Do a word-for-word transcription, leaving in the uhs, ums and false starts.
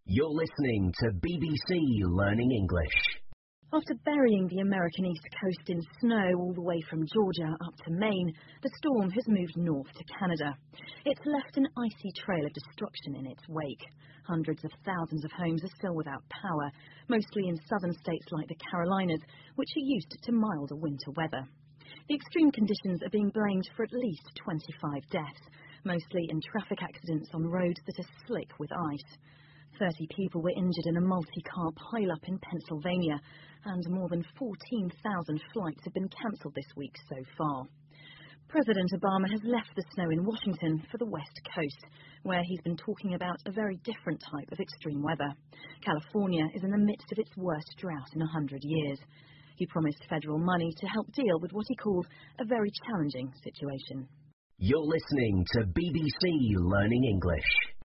You're listening to B B C Learning English. After burying the American East Coast in snow all the way from Georgia up to Maine, the storm has moved north to Canada. It's left an icy trail of destruction in its wake. Hundreds of thousands of homes are still without power, mostly in southern states like the Carolinas, which are used to milder winter weather. The extreme conditions are being blamed for at least twenty-five deaths, mostly in traffic accidents on roads that are slick with ice. thirty people were injured in a multi-car pileup in Pennsylvania, and more than fourteen thousand flights have been cancelled this week so far. President Obama has left the snow in Washington for the West Coast, where he's been talking about a very different type of extreme weather. California is in the midst of its worst drought in a hundred years. He promised federal money to help deal with what he called a very challenging situation. You're listening to B B C Learning English.